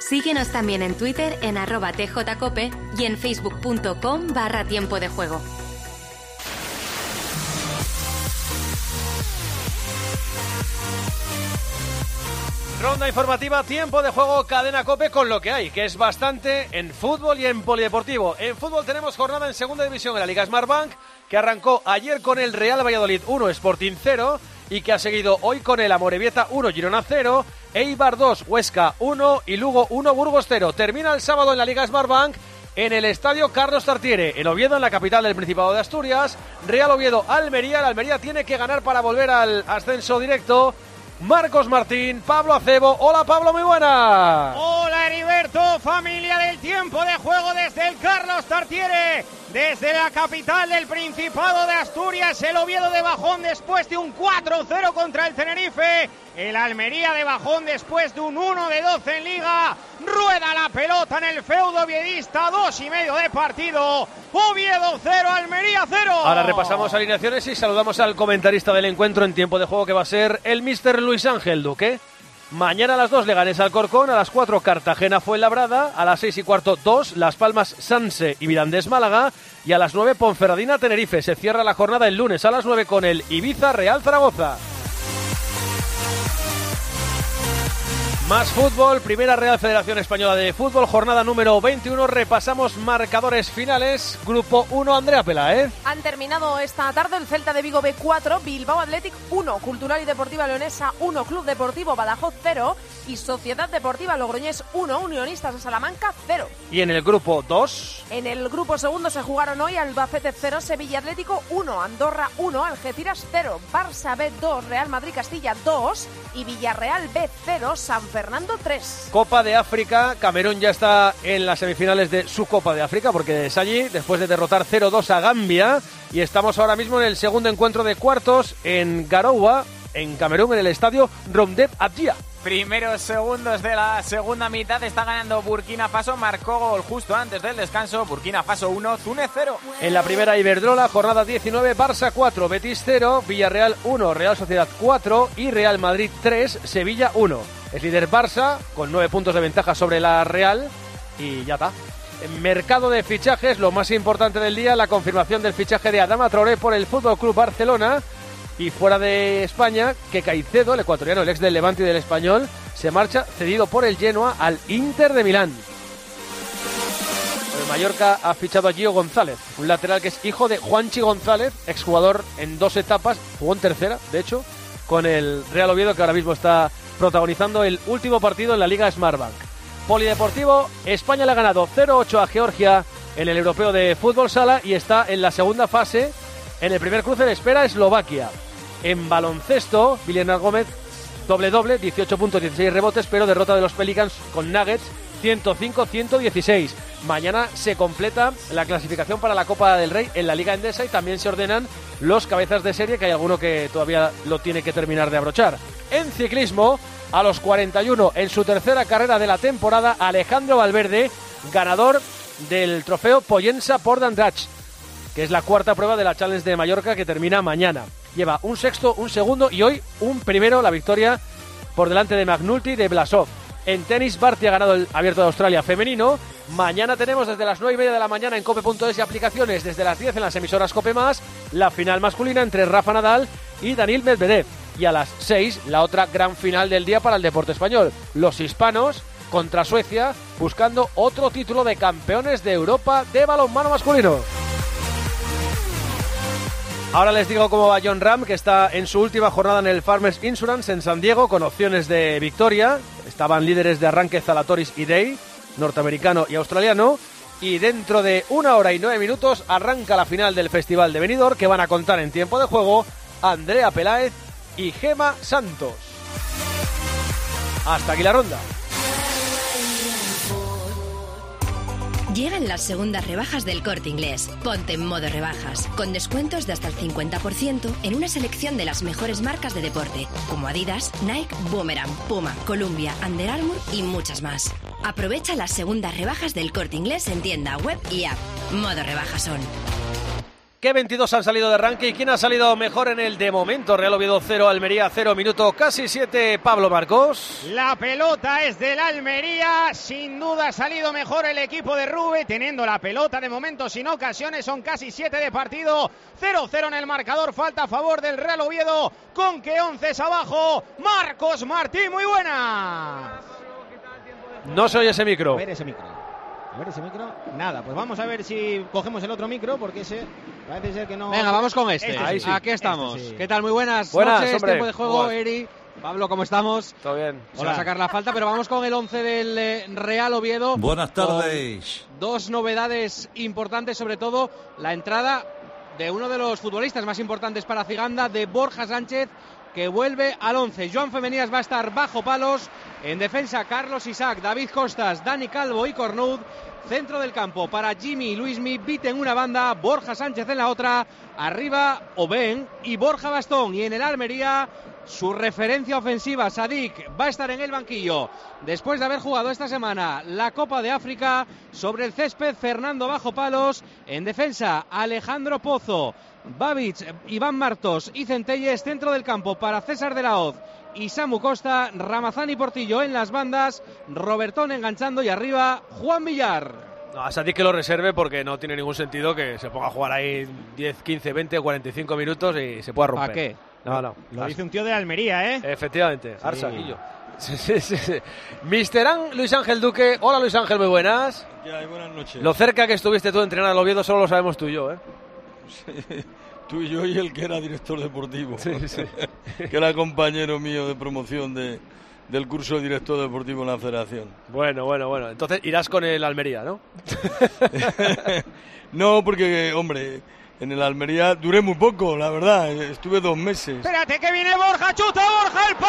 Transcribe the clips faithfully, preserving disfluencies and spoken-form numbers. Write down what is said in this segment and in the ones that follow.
Síguenos también en Twitter en arroba tjcope y en facebook.com barra tiempo de juego. Ronda informativa, tiempo de juego, Cadena COPE con lo que hay, que es bastante en fútbol y en polideportivo. En fútbol tenemos jornada en segunda división en la Liga Smartbank, que arrancó ayer con el Real Valladolid uno, Sporting cero, y que ha seguido hoy con el Amorebieta uno, Girona cero, Eibar dos, Huesca uno y Lugo uno, Burgos cero. Termina el sábado en la Liga Smartbank en el Estadio Carlos Tartiere, en Oviedo, en la capital del Principado de Asturias. Real Oviedo, Almería. El Almería tiene que ganar para volver al ascenso directo. Marcos Martín, Pablo Acebo. Hola Pablo, muy buena. Hola Heriberto, familia del tiempo de juego desde el Carlos Tartiere, desde la capital del Principado de Asturias. El Oviedo de bajón después de un cuatro cero contra el Tenerife. El Almería de bajón después de un uno de doce en Liga. Rueda la pelota en el feudo oviedista, dos y medio de partido. Oviedo cero, Almería cero. Ahora repasamos alineaciones y saludamos al comentarista del encuentro en tiempo de juego, que va a ser el míster Luis Ángel Duque. Mañana a las dos Leganés Alcorcón, a las cuatro Cartagena Fuenlabrada, a las seis y cuarto dos Las Palmas Sanse y Mirandés Málaga, y a las nueve Ponferradina Tenerife. Se cierra la jornada el lunes a las nueve con el Ibiza Real Zaragoza. Más fútbol, primera Real Federación Española de Fútbol, jornada número veintiuno, repasamos marcadores finales. Grupo uno, Andrea Peláez. Han terminado esta tarde el Celta de Vigo B cuatro, Bilbao Athletic uno, Cultural y Deportiva Leonesa uno, Club Deportivo Badajoz cero y Sociedad Deportiva Logroñés uno, Unionistas de Salamanca cero. Y en el grupo dos. En el grupo segundo se jugaron hoy Albacete cero, Sevilla Atlético uno, Andorra uno, Algeciras cero, Barça B dos, Real Madrid Castilla dos y Villarreal B cero, San Fernando tres. Copa de África, Camerún ya está en las semifinales de su Copa de África, porque es allí, después de derrotar cero dos a Gambia, y estamos ahora mismo en el segundo encuentro de cuartos en Garoua, en Camerún, en el estadio Romdeb Adjia. Primeros segundos de la segunda mitad, está ganando Burkina Faso, marcó gol justo antes del descanso, Burkina Faso uno, Túnez cero. En la primera Iberdrola, jornada diecinueve, Barça cuatro, Betis cero, Villarreal uno, Real Sociedad cuatro y Real Madrid tres, Sevilla uno. Es líder Barça, con nueve puntos de ventaja sobre la Real, y ya está. En mercado de fichajes, lo más importante del día, la confirmación del fichaje de Adama Traoré por el F C Barcelona. Y fuera de España, que Caicedo, el ecuatoriano, el ex del Levante y del Español, se marcha cedido por el Genoa al Inter de Milán. El Mallorca ha fichado a Gio González, un lateral que es hijo de Juanchi González, exjugador en dos etapas, jugó en tercera, de hecho, con el Real Oviedo, que ahora mismo está protagonizando el último partido en la Liga Smartbank. Polideportivo, España le ha ganado cero ocho a Georgia en el Europeo de Fútbol Sala y está en la segunda fase. En el primer cruce de espera Eslovaquia. En baloncesto, Vilena Gómez, doble doble, dieciocho puntos, dieciséis rebotes, pero derrota de los Pelicans con Nuggets, ciento cinco a ciento dieciséis. Mañana se completa la clasificación para la Copa del Rey en la Liga Endesa y también se ordenan los cabezas de serie, que hay alguno que todavía lo tiene que terminar de abrochar. En ciclismo, a los cuarenta y uno, en su tercera carrera de la temporada, Alejandro Valverde, ganador del trofeo Pollensa Port d'Andratx, que es la cuarta prueba de la Challenge de Mallorca, que termina mañana. Lleva un sexto, un segundo y hoy un primero, la victoria por delante de McNulty y de Blasov. En tenis, Barty ha ganado el Abierto de Australia femenino. Mañana tenemos desde las nueve y media de la mañana en cope punto es y aplicaciones, desde las diez en las emisoras Cope Más, la final masculina entre Rafa Nadal y Daniil Medvedev. Y a las seis, la otra gran final del día para el deporte español. Los hispanos contra Suecia, buscando otro título de campeones de Europa de balonmano masculino. Ahora les digo cómo va John Ram, que está en su última jornada en el Farmers Insurance en San Diego, con opciones de victoria. Estaban líderes de arranque Zalatoris y Day, norteamericano y australiano. Y dentro de una hora y nueve minutos arranca la final del Festival de Benidorm, que van a contar en tiempo de juego Andrea Peláez y Gema Santos. Hasta aquí la ronda. Llegan las segundas rebajas del Corte Inglés. Ponte en modo rebajas, con descuentos de hasta el cincuenta por ciento en una selección de las mejores marcas de deporte, como Adidas, Nike, Boomerang, Puma, Columbia, Under Armour y muchas más. Aprovecha las segundas rebajas del Corte Inglés en tienda, web y app. Modo rebajas on. ¿Qué veintidós han salido de ranking? ¿Quién ha salido mejor en el de momento? Real Oviedo cero, Almería cero, minuto casi siete, Pablo Marcos. La pelota es del Almería, sin duda ha salido mejor el equipo de Rube, teniendo la pelota de momento sin ocasiones, son casi siete de partido, cero cero en el marcador, falta a favor del Real Oviedo, con que once es abajo, Marcos Martín, muy buena. No se oye ese micro. A ver ese micro. A ver ese micro. Nada, pues vamos a ver si cogemos el otro micro, porque ese parece ser que no. Venga, vamos con este. este Ahí sí. sí. Aquí estamos. Este sí. ¿Qué tal? Muy buenas, Buenas, noches. hombre. Tiempo de juego, Eri. Pablo, ¿cómo estamos? Todo bien. Se va a sacar la falta, pero vamos con el once del eh, Real Oviedo. Buenas tardes. Dos novedades importantes, sobre todo la entrada de uno de los futbolistas más importantes para Ciganda, de Borja Sánchez, que vuelve al once. Joan Femenías va a estar bajo palos. En defensa, Carlos Isaac, David Costas, Dani Calvo y Cornud. Centro del campo para Jimmy y Luismi, Vite en una banda, Borja Sánchez en la otra, arriba Oben y Borja Bastón. Y en el Almería, su referencia ofensiva, Sadik, va a estar en el banquillo después de haber jugado esta semana la Copa de África. Sobre el césped, Fernando bajo palos. En defensa, Alejandro Pozo, Babic, Iván Martos y Centelles. Centro del campo para César de la Hoz y Samu Costa, Ramazán y Portillo en las bandas, Robertón enganchando y arriba Juan Villar. No, a Sadik que lo reserve, porque no tiene ningún sentido que se ponga a jugar ahí diez, quince, veinte, cuarenta y cinco minutos y se pueda romper. ¿Para qué? No, no. Lo dice un tío de Almería, ¿eh? Efectivamente, Sí. Arsaquillo. Sí, sí, sí, sí. mister An, Luis Ángel Duque. Hola, Luis Ángel, muy buenas. Ya, buenas noches. Lo cerca que estuviste tú de entrenar al Oviedo solo lo sabemos tú y yo, ¿eh? Tú y yo y el que era director deportivo. Sí, sí. Que era compañero mío de promoción de, del curso de director deportivo en la federación. Bueno, bueno, bueno. Entonces irás con el Almería, ¿no? No, porque, hombre, en el Almería duré muy poco, la verdad. Estuve dos meses. Espérate que viene Borja, chuta Borja, el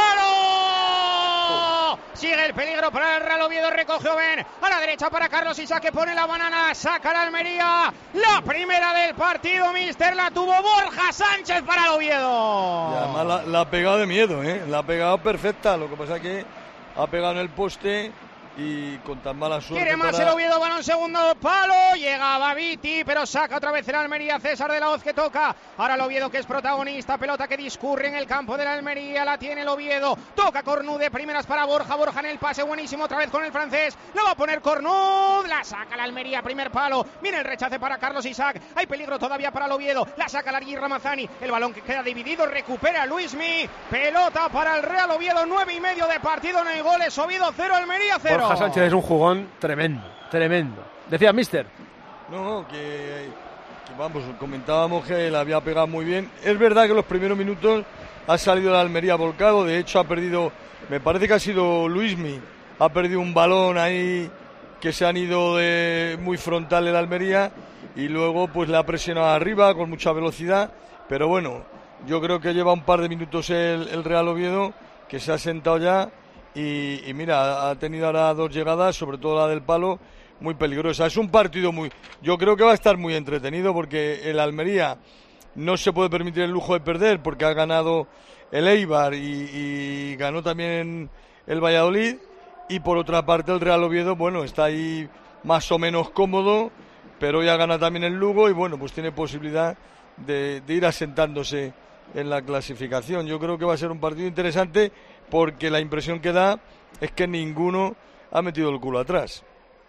palo. Sigue el peligro para el Real Oviedo, recoge Oben, a la derecha para Carlos Isaac, que pone la banana, saca la Almería, la primera del partido, mister, la tuvo Borja Sánchez para el Oviedo. Y además la, la ha pegado de miedo, ¿eh? La ha pegado perfecta, lo que pasa es que ha pegado en el poste y con tan mala suerte. Quiere más para... el Oviedo, balón segundo palo, llega Babiti, pero saca otra vez el Almería, César de la Hoz que toca, ahora el Oviedo que es protagonista, pelota que discurre en el campo de la Almería, la tiene el Oviedo, toca Cornud de primeras para Borja, Borja en el pase, buenísimo otra vez con el francés, lo va a poner Cornud, la saca la Almería, primer palo, viene el rechace para Carlos Isaac, hay peligro todavía para el Oviedo, la saca Largui Ramazani, el balón que queda dividido, recupera Luismi, pelota para el Real Oviedo, nueve y medio de partido, no hay goles, Oviedo cero, Almería cero. Borja Sánchez es un jugón tremendo, tremendo. Decía mister. No, que, que vamos, comentábamos que la había pegado muy bien. Es verdad que en los primeros minutos ha salido la Almería volcado, de hecho ha perdido, me parece que ha sido Luismi, ha perdido un balón ahí que se han ido de muy frontal el Almería y luego pues le ha presionado arriba con mucha velocidad, pero bueno, yo creo que lleva un par de minutos el, el Real Oviedo, que se ha sentado ya. Y, y mira, ha tenido ahora dos llegadas, sobre todo la del palo, muy peligrosa. Es un partido muy... Yo creo que va a estar muy entretenido, porque el Almería no se puede permitir el lujo de perder, porque ha ganado el Eibar y, y ganó también el Valladolid. Y por otra parte el Real Oviedo, bueno, está ahí más o menos cómodo, pero ya gana también el Lugo y bueno, pues tiene posibilidad de, de ir asentándose en la clasificación. Yo creo que va a ser un partido interesante, porque la impresión que da es que ninguno ha metido el culo atrás.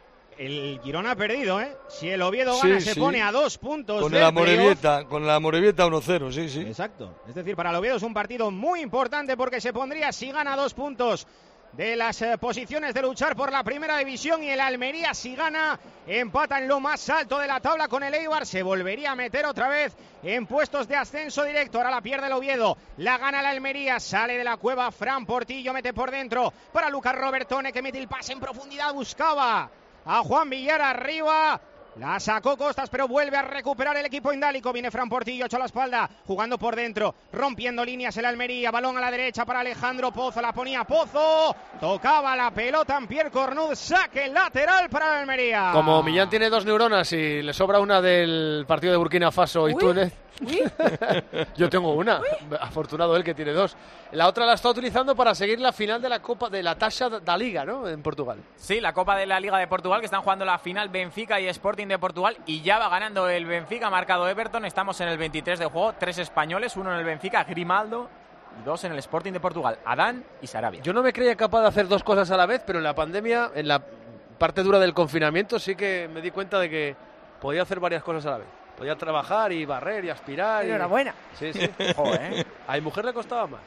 El Girona ha perdido, ¿eh? Si el Oviedo gana, Sí, se sí. pone a dos puntos Con del la playoff. Morevieta, con la Morevieta uno cero, sí, sí. Exacto. Es decir, para el Oviedo es un partido muy importante, porque se pondría, si gana, dos puntos de las eh, posiciones de luchar por la primera división, y el Almería, si gana, empata en lo más alto de la tabla con el Eibar, se volvería a meter otra vez en puestos de ascenso directo. Ahora la pierde el Oviedo, la gana el Almería, sale de la cueva Fran Portillo, mete por dentro para Lucas Robertone, que mete el pase en profundidad, buscaba a Juan Villar arriba. La sacó Costas, pero vuelve a recuperar el equipo indálico. Viene Fran Portillo, hecho a la espalda, jugando por dentro, rompiendo líneas el Almería. Balón a la derecha para Alejandro Pozo, la ponía Pozo, tocaba la pelota en Pierre Cornud, saque lateral para el Almería. Como Millán tiene dos neuronas y le sobra una del partido de Burkina Faso y Uy. Túnez, Yo tengo una, afortunado él que tiene dos. La otra la está utilizando para seguir la final de la Copa de la Taça da Liga, ¿no? En Portugal. Sí, la Copa de la Liga de Portugal, que están jugando la final Benfica y Sporting de Portugal, y ya va ganando el Benfica, marcado Everton. Estamos en el veintitrés de juego, tres españoles, uno en el Benfica, Grimaldo, y dos en el Sporting de Portugal, Adán y Sarabia. Yo no me creía capaz de hacer dos cosas a la vez, pero en la pandemia, en la parte dura del confinamiento, sí que me di cuenta de que podía hacer varias cosas a la vez. Podía trabajar y barrer y aspirar. Enhorabuena. Y... Sí, sí. Joder, a mi mujer le costaba más.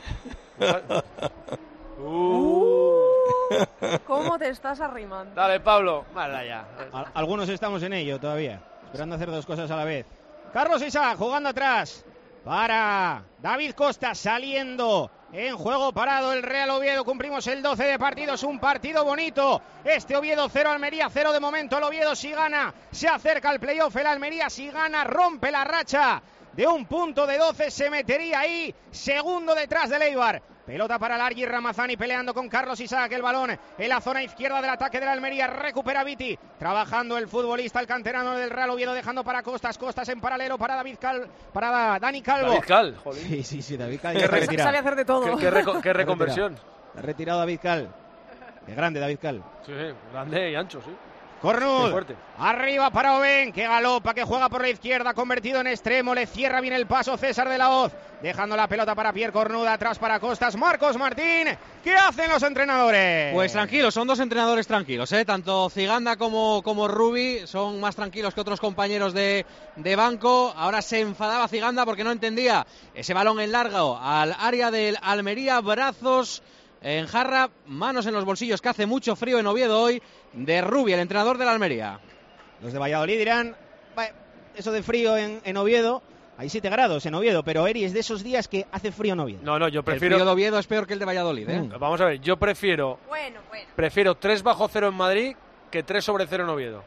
uh. ¿Cómo te estás arrimando? Dale, Pablo. Mala ya. Algunos estamos en ello todavía, esperando hacer dos cosas a la vez. Carlos Isaac jugando atrás para David Costa, saliendo en juego parado el Real Oviedo. Cumplimos el doce de partidos, un partido bonito. Este Oviedo cero, Almería cero de momento. El Oviedo si gana, se acerca al playoff. El Almería si gana, rompe la racha de un punto de doce, se metería ahí, segundo detrás del Eibar. Pelota para Largi, Ramazani peleando con Carlos Isaac, el balón en la zona izquierda del ataque de la Almería, recupera Viti, trabajando el futbolista, el canterano del Real Oviedo, dejando para Costas, Costas en paralelo para David Cal, para Dani Calvo. David Cal, joder. Sí, sí, sí, David Cal. Que re- sabe hacer de todo. Qué, qué, reco- qué reconversión. Ha retirado David Cal. Qué grande David Cal. Sí, grande y ancho, sí. Cornud, arriba para Oben, que galopa, que juega por la izquierda, convertido en extremo, le cierra bien el paso César de la Hoz, dejando la pelota para Pierre Cornud, atrás para Costas, Marcos Martín. ¿Qué hacen los entrenadores? Pues tranquilos, son dos entrenadores tranquilos, ¿eh? Tanto Ciganda como, como Rubi son más tranquilos que otros compañeros de, de banco. Ahora se enfadaba Ciganda porque no entendía ese balón en largo al área del Almería, brazos en jarra, manos en los bolsillos, que hace mucho frío en Oviedo hoy, de Rubi, el entrenador de la Almería. Los de Valladolid dirán, eso de frío en, en Oviedo, hay siete grados en Oviedo, pero Eri, es de esos días que hace frío en Oviedo. No, no, yo prefiero... El frío de Oviedo es peor que el de Valladolid, ¿eh? Mm. Vamos a ver, yo prefiero... Bueno, bueno. Prefiero tres bajo cero en Madrid que tres sobre cero en Oviedo.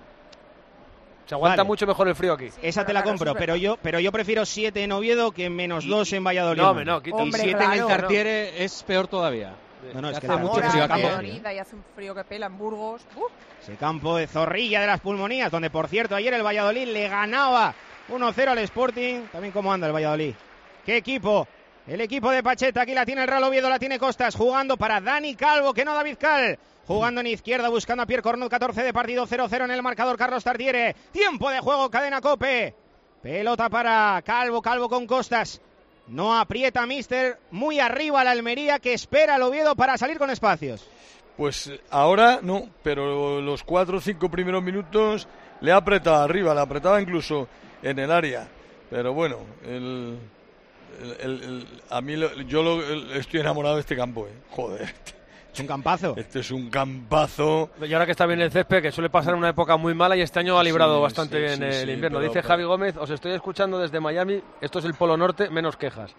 Se aguanta vale. mucho mejor el frío aquí. Sí, Esa te la claro, compro, pero yo, pero yo prefiero siete en Oviedo que menos dos en Valladolid. No, no, quita. Y siete claro, en el Cartiere no. es peor todavía. No, no, es que hace mucho frío aquí. ¿eh? Y hace un frío que pela en Burgos. Uh. Ese campo de Zorrilla de las Pulmonías, donde por cierto ayer el Valladolid le ganaba uno cero al Sporting. También cómo anda el Valladolid. ¿Qué equipo? El equipo de Pacheta, aquí la tiene el Real Oviedo, la tiene Costas, jugando para Dani Calvo, que no David Cal. Jugando en izquierda, buscando a Pierre Cornud, catorce de partido, cero cero en el marcador, Carlos Tartiere. Tiempo de juego, cadena COPE. Pelota para Calvo, Calvo con Costas. No aprieta Mister, muy arriba la Almería, que espera al Oviedo para salir con espacios. Pues ahora no, pero los cuatro o cinco primeros minutos le ha apretado arriba, le apretaba incluso en el área. Pero bueno, el, el, el, el, a mí lo, yo lo, el, estoy enamorado de este campo, ¿eh? Joder. Es un campazo. Este es un campazo. Y ahora que está bien el césped, que suele pasar una época muy mala, y este año ha librado sí, bastante sí, bien sí, el sí, invierno. Pero, Dice pero... Javi Gómez, os estoy escuchando desde Miami, esto es el Polo Norte, menos quejas.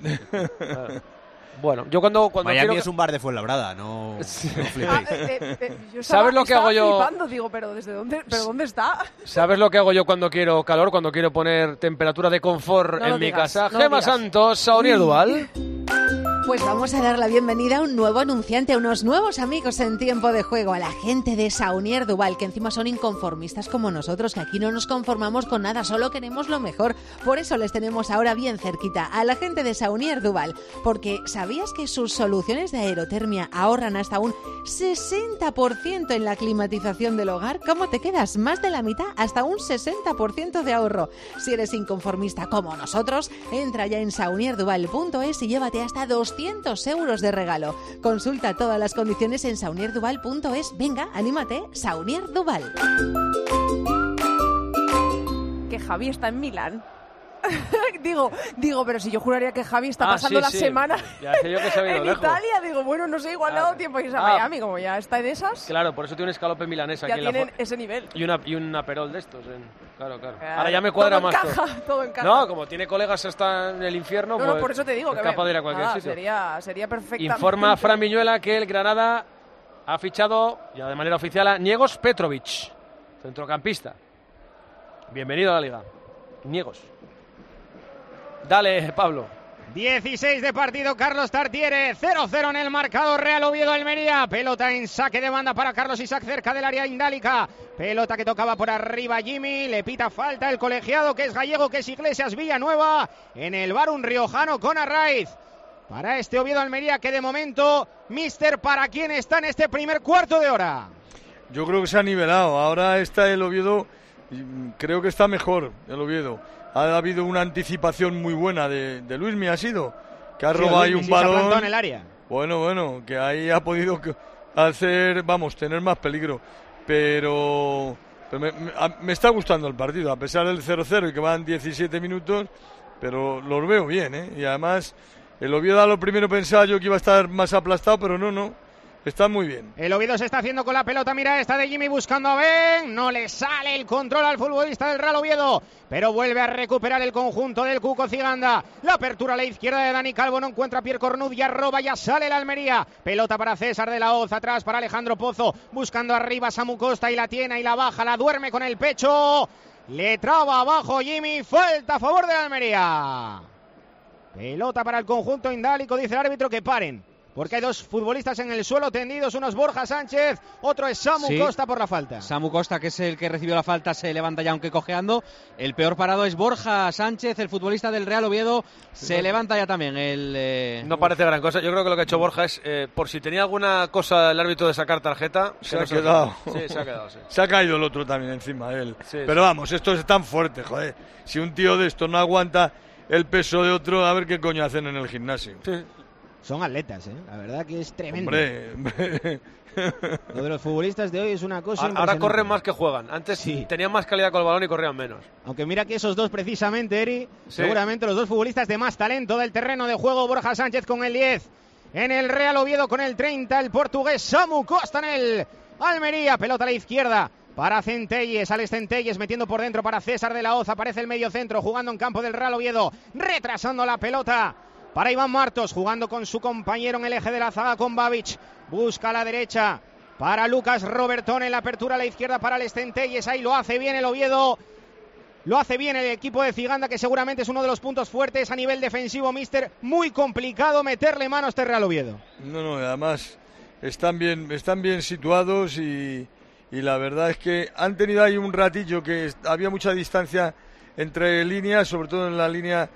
Bueno, yo cuando, cuando Miami quiero... es un bar de Fuenlabrada, no, sí. no flipéis. Ah, eh, eh, yo estaba, ¿Sabes lo que hago yo? Flipando, digo, pero ¿desde dónde, pero dónde está? ¿Sabes lo que hago yo cuando quiero calor, cuando quiero poner temperatura de confort no en mi digas, casa? No Gema Santos, Saunier Duval. Pues vamos a dar la bienvenida a un nuevo anunciante, a unos nuevos amigos en tiempo de juego, a la gente de Saunier Duval, que encima son inconformistas como nosotros, que aquí no nos conformamos con nada, solo queremos lo mejor. Por eso les tenemos ahora bien cerquita a la gente de Saunier Duval, porque ¿sabías que sus soluciones de aerotermia ahorran hasta un sesenta por ciento en la climatización del hogar? ¿Cómo te quedas? Más de la mitad, hasta un sesenta por ciento de ahorro. Si eres inconformista como nosotros, entra ya en saunier duval punto es y llévate hasta doscientos euros de regalo. Consulta todas las condiciones en saunier duval punto es. Venga, anímate, Saunier Duval. Que Javi está en Milán. digo, digo, pero si yo juraría que Javi está ah, pasando sí, la sí. semana ya sé yo que se ha en lejos. Italia, digo, bueno, no sé, igual le ha dado tiempo a irse a ah, Miami, como ya está en esas. Claro, por eso tiene un escalope milanés aquí ya en la tienen ese nivel. Y una y un aperol de estos, en... claro, claro, claro. Ahora ya me cuadra todo más encaja, todo. todo encaja. No, como tiene colegas hasta en el infierno, no, pues no, por eso te digo es que capaz de ir a cualquier nada, sitio. Sería, sería perfectamente. Informa Fran Viñuela que el Granada ha fichado, ya de manera oficial, a Niegos Petrovic, centrocampista. Bienvenido a la Liga. Niegos. Dale, Pablo. dieciséis de partido, Carlos Tartiere, cero cero en el marcador, Real Oviedo Almería. Pelota en saque de banda para Carlos Isaac cerca del área indálica. Pelota que tocaba por arriba Jimmy, le pita falta el colegiado que es gallego, que es Iglesias Villanueva. En el bar un riojano con Arraiz. Para este Oviedo Almería que de momento, mister, ¿para quién está en este primer cuarto de hora? Yo creo que se ha nivelado. Ahora está el Oviedo, creo que está mejor el Oviedo. Ha habido una anticipación muy buena de, de Luismi, ha sido, que ha sí, robado ahí un sí, balón. Se ha plantado en el área. Bueno, bueno, que ahí ha podido hacer, vamos, tener más peligro. Pero, pero me, me, me está gustando el partido, a pesar del cero cero y que van diecisiete minutos, pero los veo bien, ¿eh? Y además, el Oviedo a lo primero pensaba yo que iba a estar más aplastado, pero no, no. Está muy bien. El Oviedo se está haciendo con la pelota, mira esta de Jimmy buscando a Ben, no le sale el control al futbolista del Real Oviedo, pero vuelve a recuperar el conjunto del Cuco Ciganda. La apertura a la izquierda de Dani Calvo, no encuentra a Pierre Cornud, ya roba, ya sale la Almería. Pelota para César de la Hoz, atrás para Alejandro Pozo, buscando arriba Samu Costa y la tiene y la baja, la duerme con el pecho. Le traba abajo Jimmy, falta a favor de la Almería. Pelota para el conjunto indálico, dice el árbitro que paren. Porque hay dos futbolistas en el suelo tendidos, uno es Borja Sánchez, otro es Samu sí. Costa por la falta. Samu Costa, que es el que recibió la falta, se levanta ya aunque cojeando. El peor parado es Borja Sánchez, el futbolista del Real Oviedo, se sí. levanta ya también. El, eh... No parece gran cosa, yo creo que lo que ha hecho Borja es, eh, por si tenía alguna cosa el árbitro de sacar tarjeta... Se ha no quedado. Se... Sí, se ha quedado, sí. Se ha caído el otro también encima de él. Sí, Pero sí. vamos, esto es tan fuerte, joder. Si un tío de esto no aguanta el peso de otro, a ver qué coño hacen en el gimnasio. Sí. Son atletas, ¿eh? La verdad que es tremendo. Hombre, hombre. Lo de los futbolistas de hoy es una cosa Ahora, ahora corren más que juegan. Antes sí. tenían más calidad con el balón y corrían menos. Aunque mira que esos dos precisamente, Eri, sí. seguramente los dos futbolistas de más talento del terreno de juego. Borja Sánchez con el diez, en el Real Oviedo con el treinta, el portugués Samu Costa en el Almería. Pelota a la izquierda para Centelles, Alex Centelles metiendo por dentro para César de la Hoz. Aparece el medio centro jugando en campo del Real Oviedo, retrasando la pelota para Iván Martos, jugando con su compañero en el eje de la zaga con Babic. Busca a la derecha para Lucas Robertón, en la apertura a la izquierda para Alex Centelles. Ahí lo hace bien el Oviedo. Lo hace bien el equipo de Ciganda, que seguramente es uno de los puntos fuertes a nivel defensivo, mister. Muy complicado meterle mano a este Real Oviedo. No, no, además están bien, están bien situados y, y la verdad es que han tenido ahí un ratillo que había mucha distancia entre líneas, sobre todo en la línea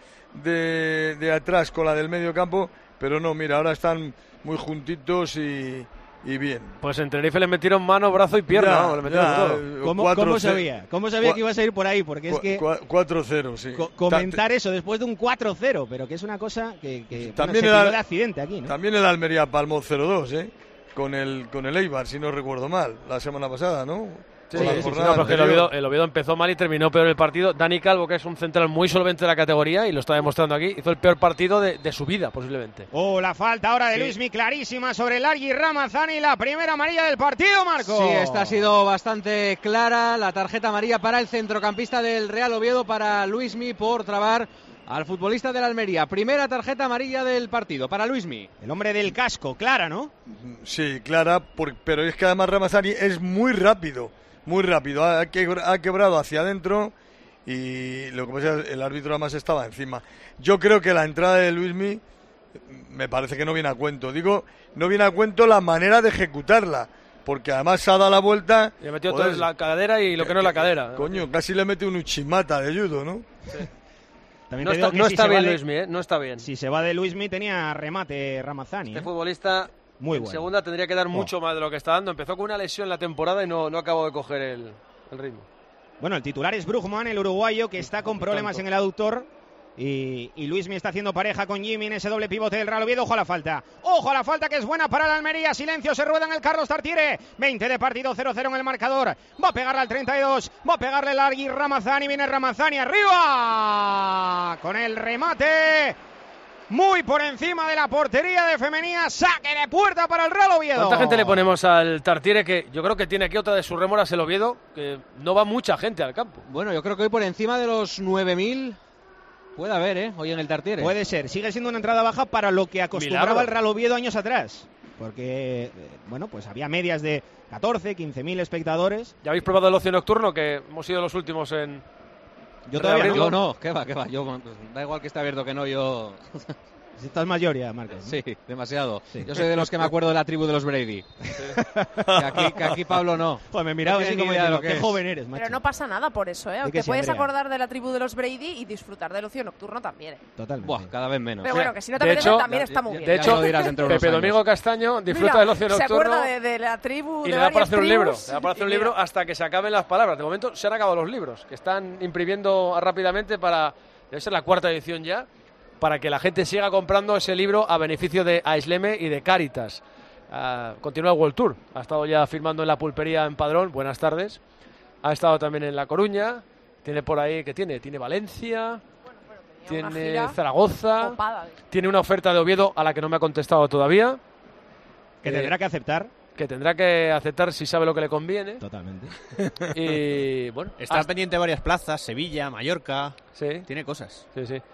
de, de atrás con la del medio campo, pero no, mira, ahora están muy juntitos y, y bien. Pues en Tenerife le metieron mano, brazo y pierna, ya, ¿no? Le metieron ya, todo. ¿Cómo, ¿Cómo sabía? ¿Cómo sabía que ibas a ir por ahí? Porque es que cuatro cero, sí. Co comentar eso después de un cuatro cero, pero que es una cosa que, que también bueno, se el, de accidente aquí, ¿no? También el Almería palmó cero dos, ¿eh? Con el, con el Eibar, si no recuerdo mal, la semana pasada, ¿no? Sí, sí, sí, no, porque el Oviedo, el Oviedo empezó mal y terminó peor el partido. Dani Calvo, que es un central muy solvente de la categoría y lo está demostrando aquí, hizo el peor partido de, de su vida, posiblemente. Oh, la falta ahora de sí. Luismi, clarísima sobre el Largui Ramazani, la primera amarilla del partido, Marco. Sí, esta ha sido bastante clara, la tarjeta amarilla para el centrocampista del Real Oviedo, para Luismi, por trabar al futbolista de la Almería. Primera tarjeta amarilla del partido para Luismi. El hombre del casco, clara, ¿no? Sí, clara, por, pero es que además Ramazani es muy rápido. Muy rápido, ha, ha quebrado hacia adentro y lo que pasa es que el árbitro además estaba encima. Yo creo que la entrada de Luismi me parece que no viene a cuento. Digo, no viene a cuento la manera de ejecutarla, porque además se ha dado la vuelta. Le metió todo en la cadera y lo que no es la cadera. Coño, casi le mete un uchimata de judo, ¿no? Sí. También no está, no si está bien de, Luismi, ¿eh? No está bien. Si se va de Luismi tenía remate Ramazani. Este ¿eh? futbolista... Muy en bueno. segunda tendría que dar oh. mucho más de lo que está dando. Empezó con una lesión en la temporada y no, no acabó de coger el, el ritmo. Bueno, el titular es Brugman, el uruguayo, que está con problemas en el aductor. Y, y Luismi está haciendo pareja con Jimmy en ese doble pivote del Real Oviedo. Ojo a la falta. Ojo a la falta, que es buena para la Almería. Silencio, se rueda en el Carlos Tartiere. veinte de partido, cero cero en el marcador. Va a pegarle al treinta y dos. Va a pegarle Largui Ramazani. Viene Ramazani arriba. Con el remate. Muy por encima de la portería de Femenía. Saque de puerta para el Real Oviedo. ¿Cuánta gente le ponemos al Tartiere? Que yo creo que tiene aquí otra de sus rémoras el Oviedo, que no va mucha gente al campo. Bueno, yo creo que hoy por encima de los nueve mil puede haber, ¿eh? Hoy en el Tartiere. Puede ser. Sigue siendo una entrada baja para lo que acostumbraba Milagro. el Real Oviedo años atrás. Porque, bueno, pues había medias de catorce, quince mil espectadores. ¿Ya habéis probado el ocio nocturno? Que hemos sido los últimos en... Yo todavía no. Yo no, ¿qué va, qué va? Yo, da igual que esté abierto que no, yo... Si estás mayor ya, Marcos, ¿no? Sí, demasiado. Sí. Yo soy de los que me acuerdo de la tribu de los Brady. que, aquí, que aquí Pablo no. Pues me miraba no así como diciendo, qué joven eres, macho. Pero no pasa nada por eso, ¿eh? Aunque puedes Andrea? acordar de la tribu de los Brady y disfrutar del ocio nocturno también. ¿eh? Totalmente. Buah, cada vez menos. Pero bueno, que si no te apetece también está muy bien. De hecho, Pepe Domingo Castaño disfruta Mira, del ocio nocturno. Se acuerda de, de la tribu, y de le da para hacer un libro. tribus, Le da para hacer un libro hasta que se acaben las palabras. De momento se han acabado los libros, que están imprimiendo rápidamente para... Debe ser la cuarta edición ya, para que la gente siga comprando ese libro a beneficio de Aisleme y de Cáritas. Uh, continúa el World Tour. Ha estado ya firmando en la pulpería en Padrón. Buenas tardes. Ha estado también en La Coruña. Tiene por ahí, ¿qué tiene? Tiene Valencia, bueno, bueno, tiene Zaragoza, copada, tiene una oferta de Oviedo a la que no me ha contestado todavía. Que eh, tendrá que aceptar. Que tendrá que aceptar si sabe lo que le conviene. Totalmente. Y bueno. Está hasta... pendiente de varias plazas, Sevilla, Mallorca. Sí. Tiene cosas. Sí, sí.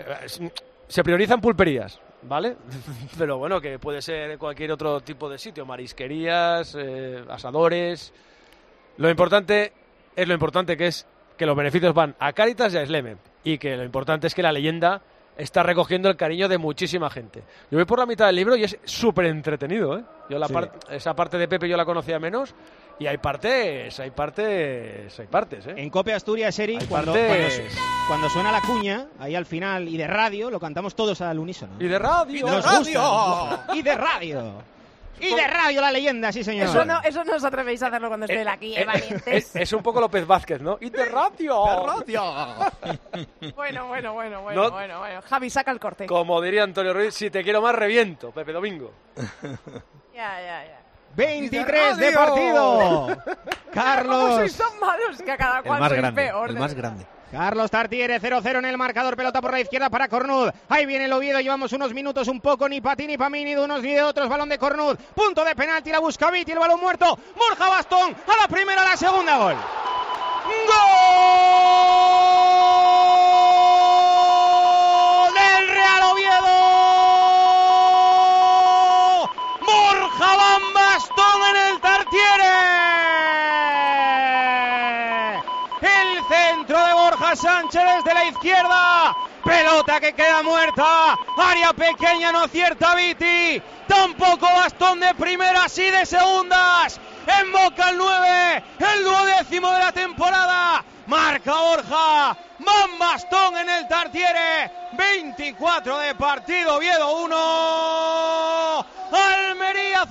Se priorizan pulperías, ¿vale? Pero bueno, que puede ser cualquier otro tipo de sitio, marisquerías, eh, asadores. Lo importante es lo importante que es que los beneficios van a Cáritas y a Aisleme, y que lo importante es que la leyenda está recogiendo el cariño de muchísima gente. Yo voy por la mitad del libro y es súper entretenido, ¿eh? Yo la sí. par- esa parte de Pepe yo la conocía menos. Y hay partes, hay partes, hay partes, ¿eh? En Cope Asturias, Eric, cuando, partes... cuando, cuando suena la cuña, ahí al final, y de radio, lo cantamos todos al unísono. ¡Y de radio! ¡Y de radio! ¡Y de radio! ¡Y de radio la leyenda, sí señor! Eso no, eso no os atrevéis a hacerlo cuando esté aquí, eh, valientes. Es, es un poco López Vázquez, ¿no? ¡Y de radio! ¡De radio! bueno, bueno, bueno, bueno, no, bueno, bueno. Javi, saca el corte. Como diría Antonio Ruiz, si te quiero más, reviento, Pepe Domingo. ya, ya, ya. veintitrés de, de partido. Carlos. ¿Cómo sois tan malos que a cada cual sois grande, peor? El más grande. Carlos Tartiere, cero cero en el marcador, pelota por la izquierda para Cornud. Ahí viene el Oviedo, llevamos unos minutos un poco, ni para ti ni para mí, ni de unos ni de otros. Balón de Cornud, punto de penalti, la busca Viti, el balón muerto. Borja Bastón, a la primera, a la segunda, gol. ¡Gol del Real Oviedo! Borja Van Bastón en el Tartiere. El centro de Borja Sánchez desde la izquierda. Pelota que queda muerta. Área pequeña, no acierta Viti. Tampoco Bastón de primeras y de segundas. En boca el nueve, el duodécimo de la temporada. Marca Borja. Van Bastón en el Tartiere. veinticuatro de partido, Oviedo uno. Almería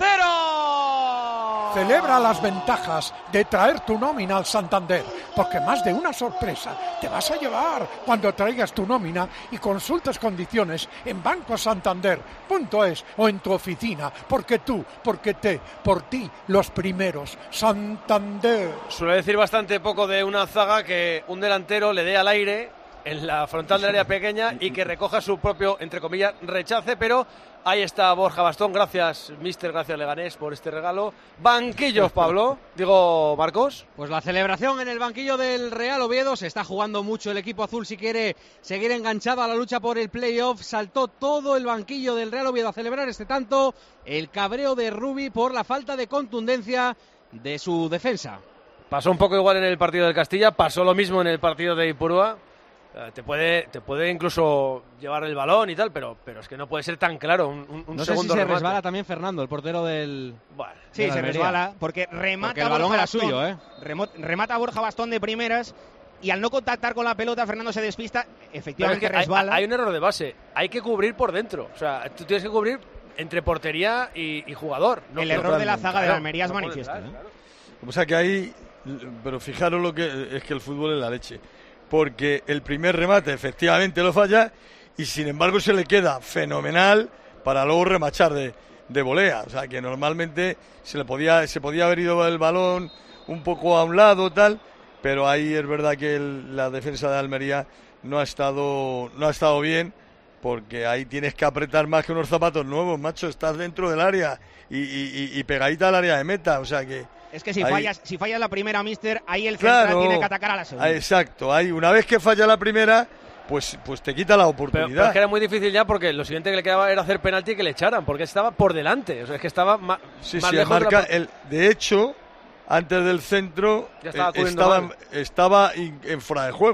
cero. Celebra las ventajas de traer tu nómina al Santander, porque más de una sorpresa te vas a llevar cuando traigas tu nómina y consultes condiciones en banco santander punto es o en tu oficina, porque tú, porque te, por ti, los primeros. Santander. Suele decir bastante poco de una zaga que un delantero le dé al aire en la frontal del área pequeña y que recoja su propio, entre comillas, rechace, pero ahí está Borja Bastón. Gracias, mister, gracias Leganés por este regalo. Banquillos, Pablo. Digo, Marcos. Pues la celebración en el banquillo del Real Oviedo. Se está jugando mucho el equipo azul si quiere seguir enganchado a la lucha por el playoff. Saltó todo el banquillo del Real Oviedo a celebrar este tanto. El cabreo de Rubi por la falta de contundencia de su defensa. Pasó un poco igual en el partido del Castilla, pasó lo mismo en el partido de Ipurúa. Te puede, te puede incluso llevar el balón y tal, pero, pero es que no puede ser tan claro un, un, un no segundo sé si se remate. resbala también Fernando, el portero del... Bueno, sí, se resbala, porque remata porque el balón Borja era Bastón, suyo, ¿eh? Remot, remata Borja Bastón de primeras y al no contactar con la pelota Fernando se despista, efectivamente es que resbala. Hay, hay un error de base, hay que cubrir por dentro, o sea, tú tienes que cubrir entre portería y, y jugador. ¿no? El error de la zaga claro, de Almería es no manifiesto. Claro, ¿eh? claro. O sea que ahí, pero fijaros lo que es que el fútbol es la leche. Porque el primer remate efectivamente lo falla y sin embargo se le queda fenomenal para luego remachar de, de volea. O sea que normalmente se le podía se podía haber ido el balón un poco a un lado tal, pero ahí es verdad que el, la defensa de Almería no ha estado no ha estado bien, porque ahí tienes que apretar más que unos zapatos nuevos, macho. Estás dentro del área y, y, y pegadita al área de meta, o sea que es que si ahí, fallas si fallas la primera, mister, ahí el central claro, tiene que atacar a la segunda. Exacto, ahí una vez que falla la primera, pues pues te quita la oportunidad. Pero, pero es que era muy difícil ya, porque lo siguiente que le quedaba era hacer penalti y que le echaran, porque estaba por delante, o sea, es que estaba ma- sí, más sí, lejos marca, de la... el, de hecho, antes del centro Ya estaba eh, estaba, mal. estaba in, en fuera de juego. Ah.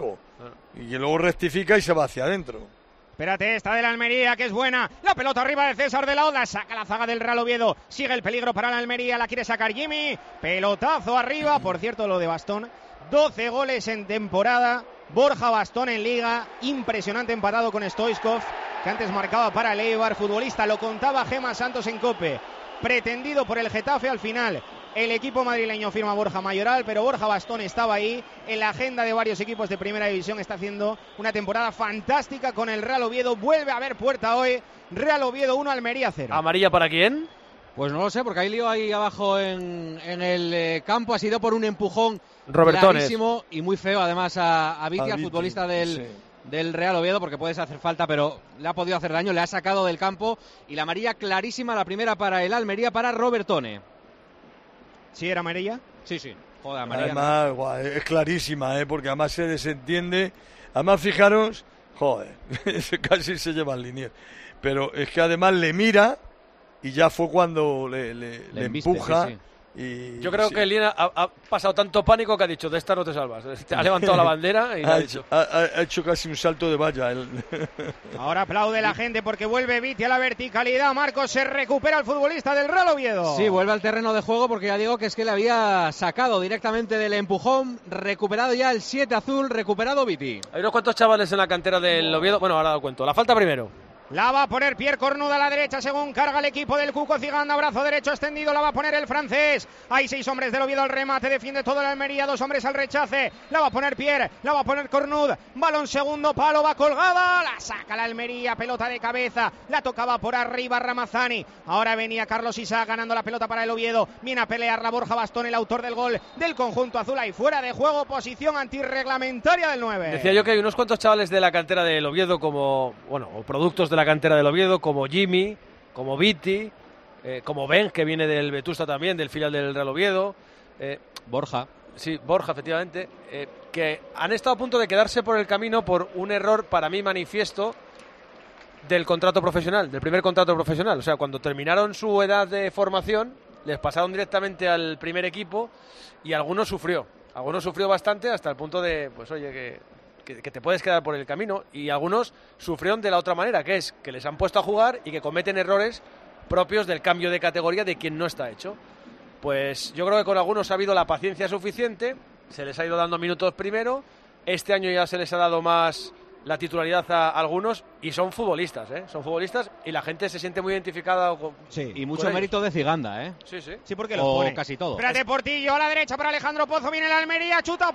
Y que luego rectifica y se va hacia adentro. Espérate, esta de la Almería, que es buena. La pelota arriba de César de la Oda. Saca la zaga del Real Oviedo. Sigue el peligro para la Almería. La quiere sacar Jimmy. Pelotazo arriba. Por cierto, lo de Bastón. doce goles en temporada. Borja Bastón en Liga. Impresionante, empatado con Stoichkov, que antes marcaba para el Eibar. Futbolista, lo contaba Gema Santos en COPE. Pretendido por el Getafe al final. El equipo madrileño firma Borja Mayoral, pero Borja Bastón estaba ahí en la agenda de varios equipos de Primera División. Está haciendo una temporada fantástica con el Real Oviedo. Vuelve a haber puerta hoy. Real Oviedo uno, Almería cero. ¿Amarilla para quién? Pues no lo sé, porque hay lío ahí abajo en, en el eh, campo. Ha sido por un empujón Robertones. clarísimo y muy feo además a, a Viti, al futbolista del... Sí. del Real Oviedo, porque puedes hacer falta, pero le ha podido hacer daño, le ha sacado del campo, y la amarilla clarísima, la primera para el Almería, para Robertone. ¿Sí era amarilla? Sí, sí. Joder, amarilla. Además, guau, es clarísima, ¿eh? Porque además se desentiende. Además, fijaros, joder, casi se lleva el linier. Pero es que además le mira y ya fue cuando le, le, le, le embiste, empuja. Sí, sí. Y, Yo creo sí. que Lina ha, ha pasado tanto pánico que ha dicho, de esta no te salvas. Ha levantado la bandera y ha, ha hecho, dicho. ha, ha hecho casi un salto de valla. Él. Ahora aplaude la gente porque vuelve Viti a la verticalidad. Marcos, se recupera el futbolista del Real Oviedo. Sí, vuelve al terreno de juego, porque ya digo que es que le había sacado directamente del empujón. Recuperado ya el siete azul, recuperado Viti. Hay unos cuantos chavales en la cantera del Oviedo. Bueno, ahora lo cuento. La falta primero. La va a poner Pierre Cornuda a la derecha según carga el equipo del Cuco Ciganda. Brazo derecho extendido, la va a poner el francés. Hay seis hombres del Oviedo al remate, defiende todo el Almería, dos hombres al rechace. La va a poner Pierre, la va a poner Cornud. Balón segundo palo, va colgada. La saca la Almería, pelota de cabeza. La tocaba por arriba Ramazani. Ahora venía Carlos Isaac ganando la pelota para el Oviedo. Viene a pelear la Borja Bastón, el autor del gol del conjunto azul. Ahí fuera de juego, posición antirreglamentaria del nueve. Decía yo que hay unos cuantos chavales de la cantera del Oviedo como, bueno, o productos de de la cantera del Oviedo, como Jimmy, como Viti, eh, como Ben, que viene del Vetusta también, del filial del Real Oviedo, eh, Borja. Sí, Borja, efectivamente, eh, que han estado a punto de quedarse por el camino por un error para mí manifiesto del contrato profesional, del primer contrato profesional. O sea, cuando terminaron su edad de formación, les pasaron directamente al primer equipo y algunos sufrió, algunos sufrió bastante hasta el punto de, pues oye, que... Que, que te puedes quedar por el camino, y algunos sufrieron de la otra manera, que es que les han puesto a jugar y que cometen errores propios del cambio de categoría de quien no está hecho. Pues yo creo que con algunos ha habido la paciencia suficiente, se les ha ido dando minutos primero, este año ya se les ha dado más la titularidad a algunos y son futbolistas, ¿eh? Son futbolistas y la gente se siente muy identificada con, sí, y mucho mérito de Ciganda, ¿eh? Sí, sí. Sí, porque lo o pone. Casi todo. Espérate, Portillo a la derecha para Alejandro Pozo, viene la Almería, chuta